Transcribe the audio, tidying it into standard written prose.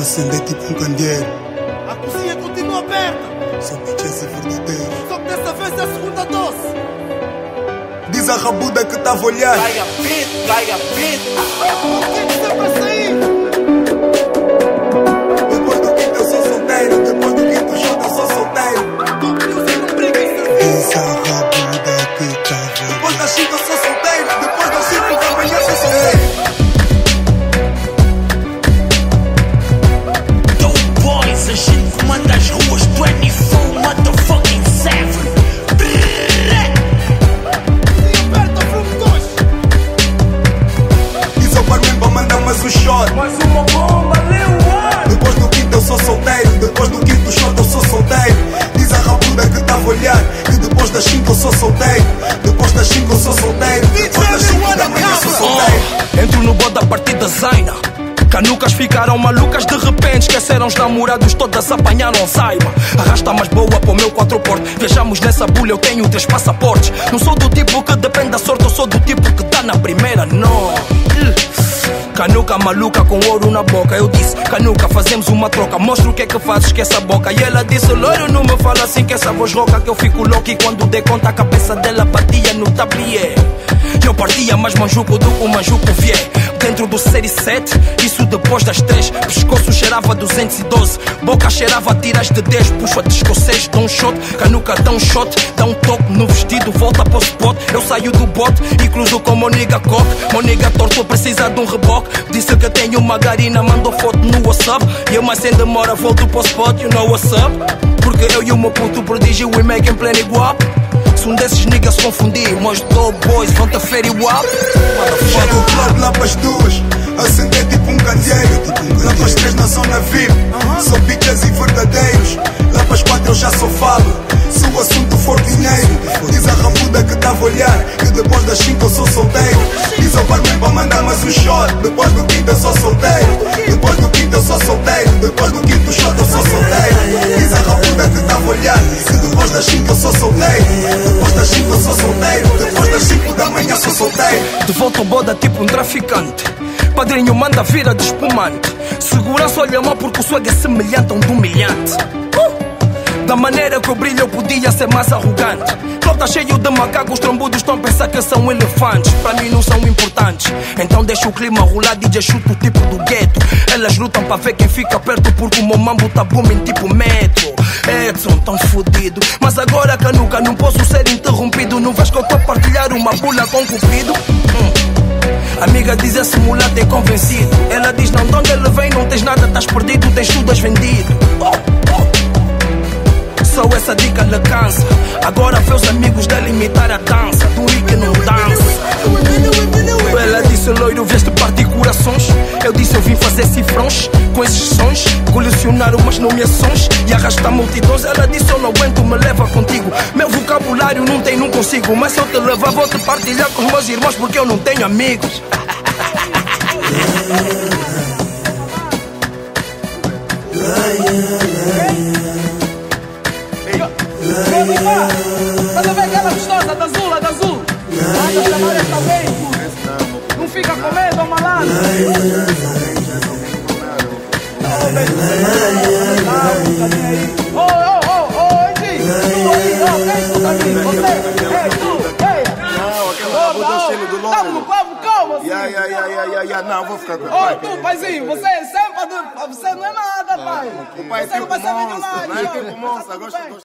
Acender tipo um candeeiro. A cozinha continua aberta. Só bitches e verdadeiros. Só que dessa vez é a segunda dose. Diz a rabuda que tava a olhar. Gaia beat. Por que sempre a sair? Depois do quinto eu sou solteiro. Depois do quinto jogo eu sou solteiro. Com music não brinca em ser. Diz a rabuda que tava a olhar. Depois das 5 eu sou solteiro. Depois das 5 da manhã eu sou solteiro. A gente comanda as ruas 24 motherfucking 7. Aperta o fluxo 2. Diz ao barman para mandar mais um shot. Mais uma bomba, Leo. Depois do quinto eu sou solteiro. Depois do quinto shot eu sou solteiro. Diz a rabuda que tava a olhar. Que depois das 5 eu sou solteiro. Depois das 5 eu sou solteiro. Depois das 5 da manhã eu sou solteiro. Entro no bode a partir da zaina. Canucas ficaram malucas, de repente esqueceram os namorados, todas apanharam Alzheimer. Arrasta mais boa para o meu 4 porte. Viajamos nessa bulha, eu tenho 3 passaportes. Não sou do tipo que depende da sorte, eu sou do tipo que dá na primeira, não. Canuca maluca com ouro na boca. Eu disse, Canuca, fazemos uma troca. Mostra o que é que fazes que essa boca. E ela disse, loiro, não me fala assim, que essa voz rouca, que eu fico louco. E quando dei conta a cabeça dela batia no tablier. Eu partia mais manjuco do que o manjuco vier. Dentro do série 7, isso depois das 3. Pescoço cheirava 212, boca cheirava tiras de 10. Puxa de escocês, dá um shot, Canuca dá um shot. Dá um toque no vestido, volta para o spot. Eu saio do bote e cruzo com Moniga Coque. Moniga torto, precisa de um reboque. Disse que tenho uma garina, mandou foto no WhatsApp. E eu mais sem demora volto para o spot, you know what's up? Porque eu e o meu puto prodígio, we making plenty guap. Se um desses niggas se confundir, meus dope boys vão te ferir wap. Chego o club lá pras 2, acender tipo um candeeiro. Lá pras 3 na zona VIP, sou bitches e verdadeiros. Lá pras 4 eu já só falo, se o assunto for dinheiro. Diz a rabuda que tava a olhar, que depois das 5 eu sou solteiro. Diz ao barman para mandar mais um shot. Depois do quinto eu sou solteiro. Depois do quinto eu sou solteiro. Depois do quinto shot eu sou solteiro. Diz a rabuda que tava a olhar, que depois das 5 eu sou solteiro. Depois das 5 eu sou solteiro. Depois das 5 da manhã sou solteiro. De volta ao boda tipo um traficante. Padrinho manda vira de espumante. Segurança olha mal porque o swag é semelhante a um do humilhante. Da maneira que eu brilho eu podia ser mais arrogante. Club tá cheio de macacos, trombudos estão a pensar que são elefantes. Pra mim não são importantes. Então deixa o clima rolar, DJ chuta o tipo do gueto. Elas lutam pra ver quem fica perto, porque o meu mambo tá booming tipo metro. Edson, tão fodido. Mas agora Canuca, não posso ser interrompido. Não vês que eu tô a partilhar uma bula com cupido? Amiga diz esse mulato é convencido. Ela diz não, de onde ele vem não tens nada, estás perdido, tens tudo és vendido. Só essa dica lhe cansa. Agora vê os amigos dela imitar a dança do Rick não dança. Ela disse loiro, vieste partir corações. Eu disse eu vim fazer cifrões com esses sons, colecionar umas nomeações e arrastar multidões. Ela disse eu não aguento, me leva contigo. Meu vocabulário não tem, não consigo. Mas se eu te levar vou te partilhar com os meus irmãos, porque eu não tenho amigos. Manda ver aquela gostosa, da azul, da azul. Manda chamar esta alguém. Não fica com medo, malandro. Não, vou ficar com ele. Ô, tu, paizinho, você sempre. Você não é nada, pai. O pai é tipo monstro, não é tipo monstro.